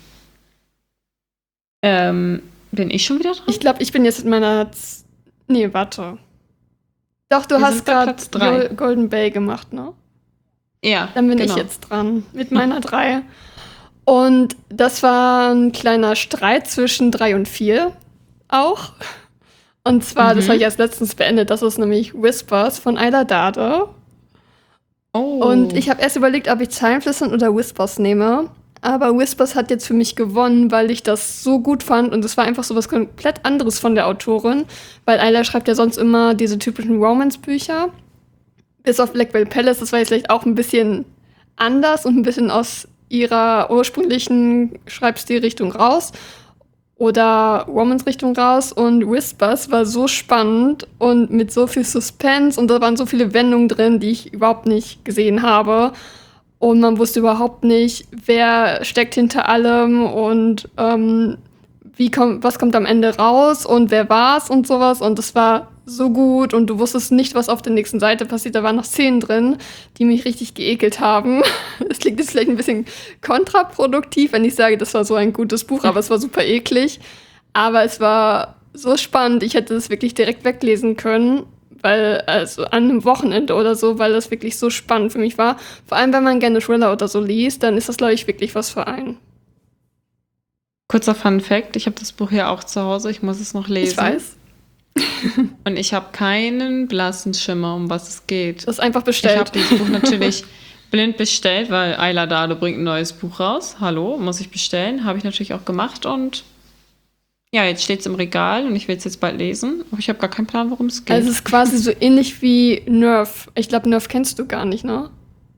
Ähm, bin ich schon wieder dran? Ich glaube, ich bin jetzt mit meiner. Z nee, warte. Doch, du Wir hast sind bei gerade Platz drei. Gol- Golden Bay gemacht, ne? Ja, Dann bin genau. ich jetzt dran mit meiner drei. Und das war ein kleiner Streit zwischen drei und vier auch. Und zwar, Mhm. das habe ich erst letztens beendet, das ist nämlich Whispers von Ayla Dade. Oh. Und ich habe erst überlegt, ob ich Zeilenflüstern oder Whispers nehme. Aber Whispers hat jetzt für mich gewonnen, weil ich das so gut fand. Und es war einfach so was komplett anderes von der Autorin. Weil Ayla schreibt ja sonst immer diese typischen Romance-Bücher. Bis auf Blackwell Palace, das war jetzt vielleicht auch ein bisschen anders und ein bisschen aus ihrer ursprünglichen Schreibstilrichtung raus. Oder Romance-Richtung raus. Und Whispers war so spannend und mit so viel Suspense. Und da waren so viele Wendungen drin, die ich überhaupt nicht gesehen habe. Und man wusste überhaupt nicht, wer steckt hinter allem und ähm, wie kommt, was kommt am Ende raus und wer war's und sowas. Und das war so gut und du wusstest nicht, was auf der nächsten Seite passiert. Da waren noch Szenen drin, die mich richtig geekelt haben. Es klingt jetzt vielleicht ein bisschen kontraproduktiv, wenn ich sage, das war so ein gutes Buch, aber es war super eklig. Aber es war so spannend, ich hätte es wirklich direkt weglesen können. Weil, also an einem Wochenende oder so, weil das wirklich so spannend für mich war. Vor allem, wenn man gerne Thriller oder so liest, dann ist das, glaube ich, wirklich was für einen. Kurzer Fun Fact, ich habe das Buch hier auch zu Hause, ich muss es noch lesen. Ich weiß. Und ich habe keinen blassen Schimmer, um was es geht. Das ist einfach Ich bestellt. habe dieses Buch natürlich blind bestellt, weil Ayla Dade bringt ein neues Buch raus. Hallo, muss ich bestellen. Habe ich natürlich auch gemacht und ja, jetzt steht es im Regal und ich will es jetzt bald lesen. Aber ich habe gar keinen Plan, worum es geht. Also es ist quasi so ähnlich wie Nerf. Ich glaube, Nerf kennst du gar nicht, ne?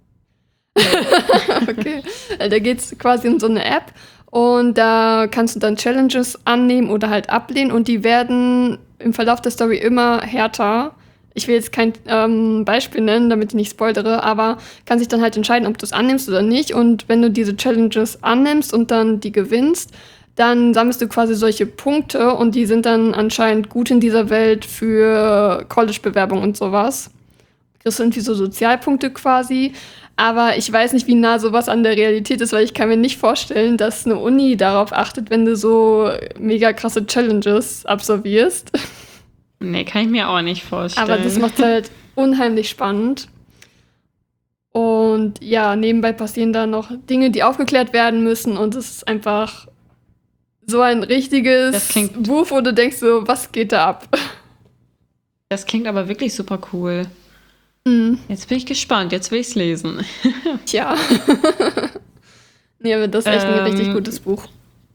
Okay. Da geht es quasi um so eine App und da kannst du dann Challenges annehmen oder halt ablehnen und die werden im Verlauf der Story immer härter. Ich will jetzt kein ähm, Beispiel nennen, damit ich nicht spoilere, aber kannst dich dann halt entscheiden, ob du es annimmst oder nicht. Und wenn du diese Challenges annimmst und dann die gewinnst, dann sammelst du quasi solche Punkte und die sind dann anscheinend gut in dieser Welt für College-Bewerbung und sowas. Das sind wie so Sozialpunkte quasi. Aber ich weiß nicht, wie nah sowas an der Realität ist, weil ich kann mir nicht vorstellen, dass eine Uni darauf achtet, wenn du so mega krasse Challenges absolvierst. Nee, kann ich mir auch nicht vorstellen. Aber das macht halt unheimlich spannend. Und ja, nebenbei passieren da noch Dinge, die aufgeklärt werden müssen. Und es ist einfach so ein richtiges Buch, wo du denkst so, was geht da ab? Das klingt aber wirklich super cool. Mhm. Jetzt bin ich gespannt, jetzt will ich es lesen. Tja. Nee, aber das ist echt ein Ähm, richtig gutes Buch.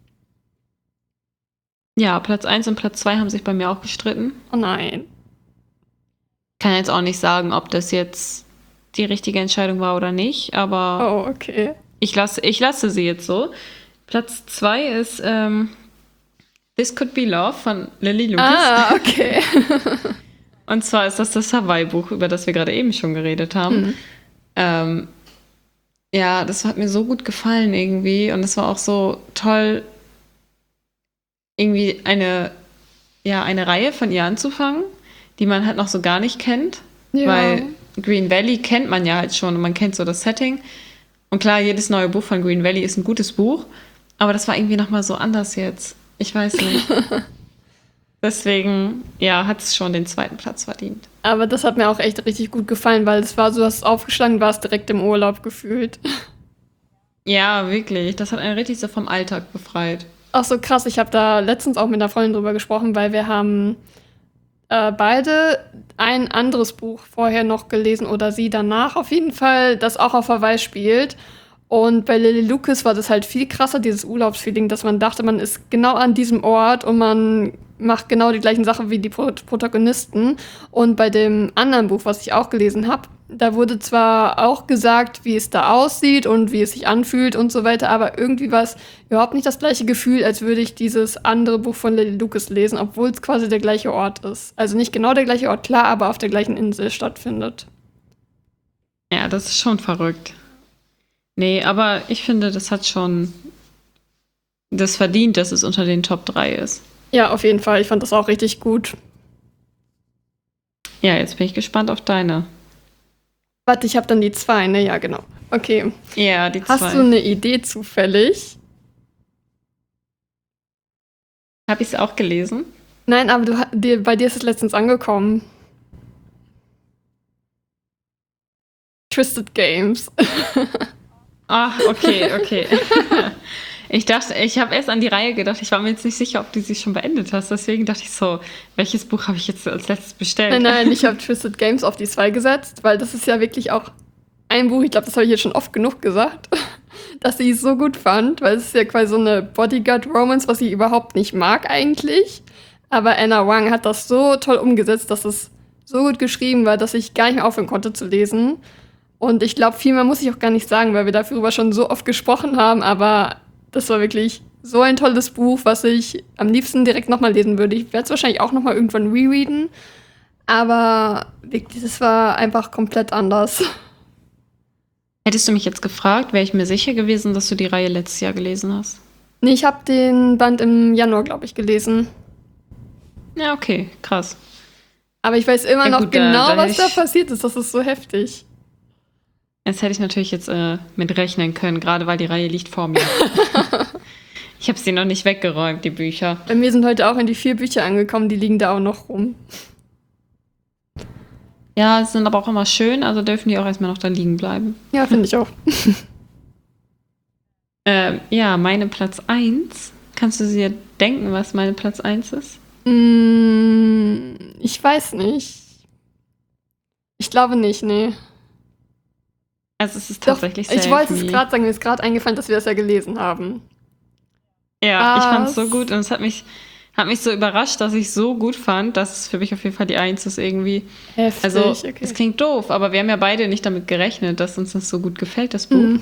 Ja, Platz eins und Platz zwei haben sich bei mir auch gestritten. Oh nein. Ich kann jetzt auch nicht sagen, ob das jetzt die richtige Entscheidung war oder nicht, aber Oh, okay. ich lasse, ich lasse sie jetzt so. Platz zwei ist ähm, This Could Be Love von Lily Lucas. Ah, okay. Und zwar ist das das Hawaii-Buch, über das wir gerade eben schon geredet haben. Mhm. Ähm, ja, das hat mir so gut gefallen irgendwie. Und es war auch so toll, irgendwie eine, ja, eine Reihe von ihr anzufangen, die man halt noch so gar nicht kennt. Ja. Weil Green Valley kennt man ja halt schon und man kennt so das Setting. Und klar, jedes neue Buch von Green Valley ist ein gutes Buch. Aber das war irgendwie nochmal so anders jetzt. Ich weiß nicht. Deswegen, ja, hat es schon den zweiten Platz verdient. Aber das hat mir auch echt richtig gut gefallen, weil es war so, dass es aufgeschlagen war, es direkt im Urlaub gefühlt. Ja, wirklich. Das hat einen richtig so vom Alltag befreit. Auch so krass, ich habe da letztens auch mit einer Freundin drüber gesprochen, weil wir haben äh, beide ein anderes Buch vorher noch gelesen oder sie danach auf jeden Fall, das auch auf Hawaii spielt. Und bei Lily Lucas war das halt viel krasser, dieses Urlaubsfeeling, dass man dachte, man ist genau an diesem Ort und man macht genau die gleichen Sachen wie die Pro- Protagonisten. Und bei dem anderen Buch, was ich auch gelesen habe, da wurde zwar auch gesagt, wie es da aussieht und wie es sich anfühlt und so weiter, aber irgendwie war es überhaupt nicht das gleiche Gefühl, als würde ich dieses andere Buch von Lily Lucas lesen, obwohl es quasi der gleiche Ort ist. Also nicht genau der gleiche Ort, klar, aber auf der gleichen Insel stattfindet. Ja, das ist schon verrückt. Nee, aber ich finde, das hat schon das verdient, dass es unter den Top drei ist. Ja, auf jeden Fall. Ich fand das auch richtig gut. Ja, jetzt bin ich gespannt auf deine. Warte, ich habe dann die zwei, ne? Ja, genau. Okay. Ja, die zwei. Hast du eine Idee zufällig? Habe ich es auch gelesen? Nein, aber du, ha- dir, bei dir ist es letztens angekommen. Twisted Games. Ach, okay, okay. Ich dachte, ich habe erst an die Reihe gedacht. Ich war mir jetzt nicht sicher, ob du sie schon beendet hast. Deswegen dachte ich so, welches Buch habe ich jetzt als letztes bestellt? Nein, nein, ich habe Twisted Games auf die zwei gesetzt, weil das ist ja wirklich auch ein Buch, ich glaube, das habe ich jetzt schon oft genug gesagt, dass ich es so gut fand, weil es ist ja quasi so eine Bodyguard-Romance, was ich überhaupt nicht mag eigentlich. Aber Anna Wang hat das so toll umgesetzt, dass es so gut geschrieben war, dass ich gar nicht mehr aufhören konnte zu lesen. Und ich glaube, viel mehr muss ich auch gar nicht sagen, weil wir darüber schon so oft gesprochen haben, aber das war wirklich so ein tolles Buch, was ich am liebsten direkt nochmal lesen würde. Ich werde es wahrscheinlich auch nochmal irgendwann rereaden, aber wirklich, das war einfach komplett anders. Hättest du mich jetzt gefragt, wäre ich mir sicher gewesen, dass du die Reihe letztes Jahr gelesen hast. Nee, ich habe den Band im Januar, glaube ich, gelesen. Ja, okay, krass. Aber ich weiß immer Ja, noch gut, da- genau, da was ich- da passiert ist. Das ist so heftig. Jetzt hätte ich natürlich jetzt äh, mit rechnen können, gerade weil die Reihe liegt vor mir. Ich habe sie noch nicht weggeräumt, die Bücher. Bei mir sind heute auch in die vier Bücher angekommen, die liegen da auch noch rum. Ja, sie sind aber auch immer schön, also dürfen die auch erstmal noch da liegen bleiben. Ja, finde ich auch. Ähm, ja, meine Platz eins. Kannst du dir denken, was meine Platz eins ist? Mm, Hm, ich weiß nicht. Ich glaube nicht, nee. Also es ist Doch, tatsächlich ich Save wollte es Me. gerade sagen, mir ist gerade eingefallen, dass wir das ja gelesen haben. Ja, ich fand es so Was? gut und es hat mich, hat mich so überrascht, dass ich so gut fand, dass es für mich auf jeden Fall die Eins ist irgendwie. Heftig, Also okay. es klingt doof, aber wir haben ja beide nicht damit gerechnet, dass uns das so gut gefällt, das Buch. Mhm.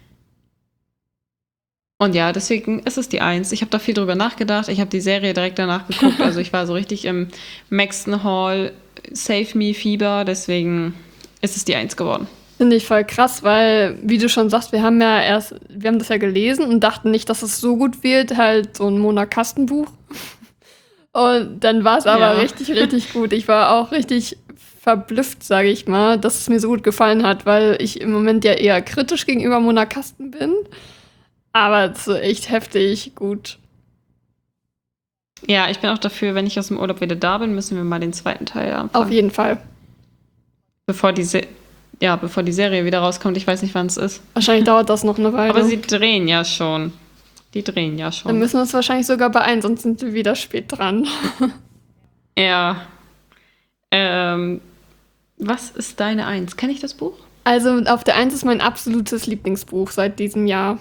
Und ja, deswegen ist es die Eins. Ich habe da viel drüber nachgedacht. Ich habe die Serie direkt danach geguckt. Also ich war so richtig im Maxton Hall Save Me Fieber. Deswegen ist es die Eins geworden. Finde ich voll krass, weil, wie du schon sagst, wir haben ja erst, wir haben das ja gelesen und dachten nicht, dass es so gut wird, halt so ein Mona Kastenbuch. Und dann war es aber Ja. richtig, richtig gut. Ich war auch richtig verblüfft, sage ich mal, dass es mir so gut gefallen hat, weil ich im Moment ja eher kritisch gegenüber Mona Kasten bin. Aber es ist echt heftig gut. Ja, ich bin auch dafür, wenn ich aus dem Urlaub wieder da bin, müssen wir mal den zweiten Teil anfangen. Auf jeden Fall. Bevor die, Se ja, bevor die Serie wieder rauskommt. Ich weiß nicht, wann es ist. Wahrscheinlich dauert das noch eine Weile. Aber sie drehen ja schon. Die drehen ja Dann schon. müssen wir uns wahrscheinlich sogar beeilen, sonst sind wir wieder spät dran. Ja. Ähm, was ist deine Eins? Kenne ich das Buch? Also auf der Eins ist mein absolutes Lieblingsbuch seit diesem Jahr.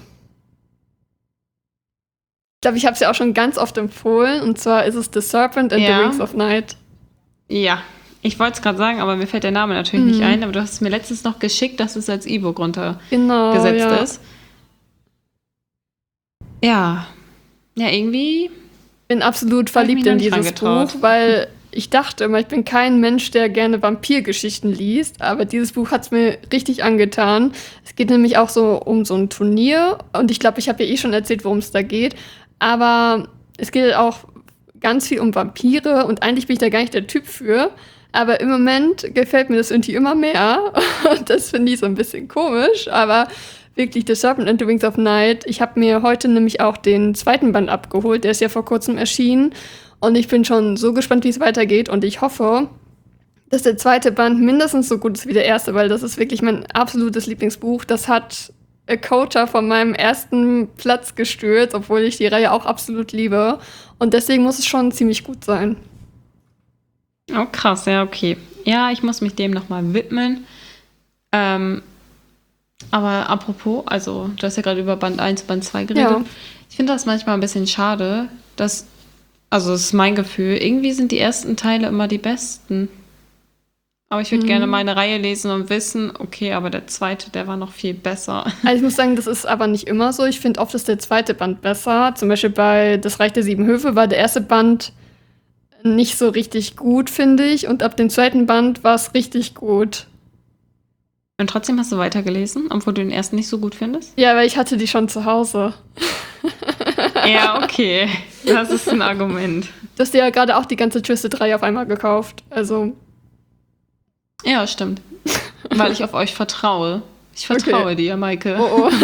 Ich glaube, ich habe es ja auch schon ganz oft empfohlen. Und zwar ist es The Serpent and Ja. the Wings of Night. Ja. Ich wollte es gerade sagen, aber mir fällt der Name natürlich Mhm. nicht ein. Aber du hast es mir letztens noch geschickt, dass es als E-Book runtergesetzt Genau, ja. ist. Ja. Ja, irgendwie. Bin absolut Hab ich verliebt mich noch in nicht dieses rangetraut. Buch, weil ich dachte immer, ich bin kein Mensch, der gerne Vampirgeschichten liest, aber dieses Buch hat es mir richtig angetan. Es geht nämlich auch so um so ein Turnier und ich glaube, ich habe ja eh schon erzählt, worum es da geht, aber es geht auch ganz viel um Vampire und eigentlich bin ich da gar nicht der Typ für, aber im Moment gefällt mir das irgendwie immer mehr und das finde ich so ein bisschen komisch, aber wirklich The Serpent and the Wings of Night. Ich habe mir heute nämlich auch den zweiten Band abgeholt, der ist ja vor kurzem erschienen. Und ich bin schon so gespannt, wie es weitergeht. Und ich hoffe, dass der zweite Band mindestens so gut ist wie der erste, weil das ist wirklich mein absolutes Lieblingsbuch. Das hat A Coacher von meinem ersten Platz gestürzt, obwohl ich die Reihe auch absolut liebe. Und deswegen muss es schon ziemlich gut sein. Oh, krass. Ja, okay. Ja, ich muss mich dem nochmal widmen. Ähm, aber apropos, also du hast ja gerade über Band eins, Band zwei geredet. Ja. Ich finde das manchmal ein bisschen schade, dass, also das ist mein Gefühl, irgendwie sind die ersten Teile immer die besten. Aber ich würde Mhm. gerne meine Reihe lesen und wissen, okay, aber der zweite, der war noch viel besser. Also ich muss sagen, das ist aber nicht immer so. Ich finde oft ist der zweite Band besser. Zum Beispiel bei Das Reich der Sieben Höfe war der erste Band nicht so richtig gut, finde ich. Und ab dem zweiten Band war es richtig gut. Und trotzdem hast du weitergelesen, obwohl du den ersten nicht so gut findest? Ja, weil ich hatte die schon zu Hause. Ja, okay. Das ist ein Argument. Du hast dir ja gerade auch die ganze Twisted-Reihe auf einmal gekauft. Also, Ja, stimmt. Weil ich auf euch vertraue. Ich vertraue Okay. dir, Maike. oh oh.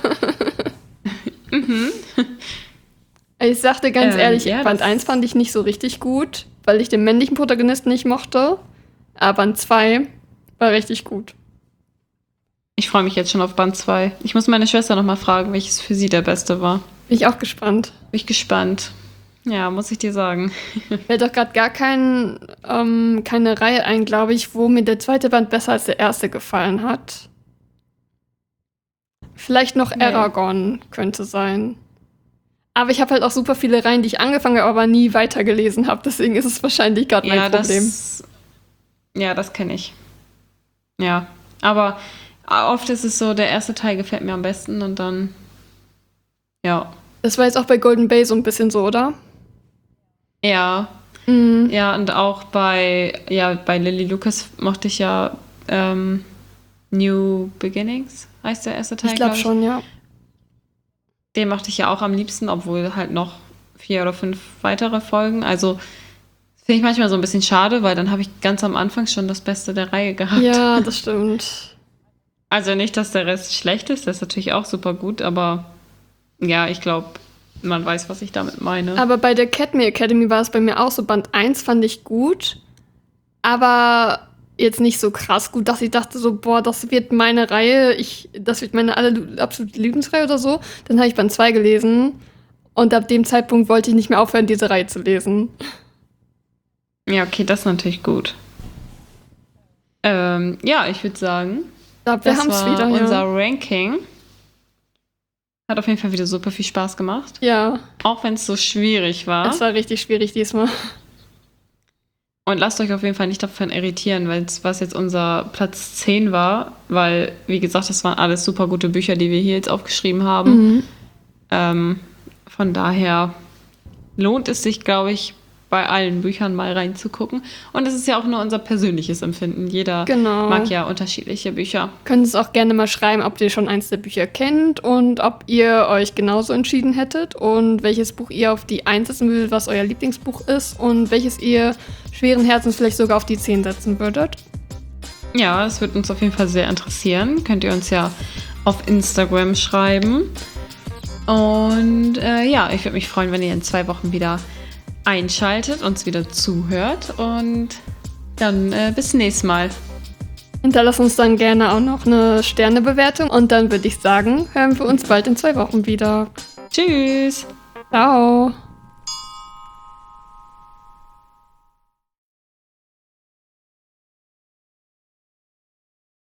Ich sagte ganz Ähm, ehrlich, ja, Band das- eins fand ich nicht so richtig gut, weil ich den männlichen Protagonisten nicht mochte. Aber Band zwei war richtig gut. Ich freue mich jetzt schon auf Band zwei. Ich muss meine Schwester noch mal fragen, welches für sie der beste war. Bin ich auch gespannt. Bin ich gespannt. Ja, muss ich dir sagen. Fällt doch gerade gar kein, ähm, keine Reihe ein, glaube ich, wo mir der zweite Band besser als der erste gefallen hat. Vielleicht noch Nee. Eragon könnte sein. Aber ich habe halt auch super viele Reihen, die ich angefangen habe, aber nie weitergelesen habe. Deswegen ist es wahrscheinlich gerade mein Ja, Problem. das. Ja, das kenne ich. Ja, aber oft ist es so, der erste Teil gefällt mir am besten und dann. Ja. Das war jetzt auch bei Golden Bay so ein bisschen so, oder? Ja, Mhm. ja, und auch bei, ja, bei Lily Lucas mochte ich ja ähm, New Beginnings, heißt der erste Teil, Ich glaube glaub schon, ja. Den mochte ich ja auch am liebsten, obwohl halt noch vier oder fünf weitere Folgen. Also finde ich manchmal so ein bisschen schade, weil dann habe ich ganz am Anfang schon das Beste der Reihe gehabt. Ja, das stimmt. Also nicht, dass der Rest schlecht ist, das ist natürlich auch super gut, aber ja, ich glaube, man weiß, was ich damit meine. Aber bei der Academy Academy war es bei mir auch so, Band eins fand ich gut, aber jetzt nicht so krass gut, dass ich dachte so, boah, das wird meine Reihe, ich, das wird meine alle absolute Lieblingsreihe oder so. Dann habe ich Band zwei gelesen und ab dem Zeitpunkt wollte ich nicht mehr aufhören, diese Reihe zu lesen. Ja, okay, das ist natürlich gut. Ähm, ja, ich würde sagen, Ich glaube, wir das haben es war wieder. unser Ja. Ranking. Hat auf jeden Fall wieder super viel Spaß gemacht. ja, Auch wenn es so schwierig war. es war richtig schwierig diesmal. Und lasst euch auf jeden Fall nicht davon irritieren, weil es was jetzt unser Platz zehn war, weil, wie gesagt, das waren alles super gute Bücher, die wir hier jetzt aufgeschrieben haben. Mhm. Ähm, von daher lohnt es sich, glaube ich, bei allen Büchern mal reinzugucken. Und es ist ja auch nur unser persönliches Empfinden. Jeder Genau. mag ja unterschiedliche Bücher. Könnt es auch gerne mal schreiben, ob ihr schon eins der Bücher kennt und ob ihr euch genauso entschieden hättet und welches Buch ihr auf die eins setzen würdet, was euer Lieblingsbuch ist und welches ihr schweren Herzens vielleicht sogar auf die zehn setzen würdet. Ja, das würde uns auf jeden Fall sehr interessieren. Könnt ihr uns ja auf Instagram schreiben. Und äh, ja, ich würde mich freuen, wenn ihr in zwei Wochen wieder einschaltet, uns wieder zuhört. Und dann äh, bis nächstes Mal. Hinterlasst uns dann gerne auch noch eine Sternebewertung und dann würde ich sagen, hören wir uns bald in zwei Wochen wieder. Tschüss! Ciao!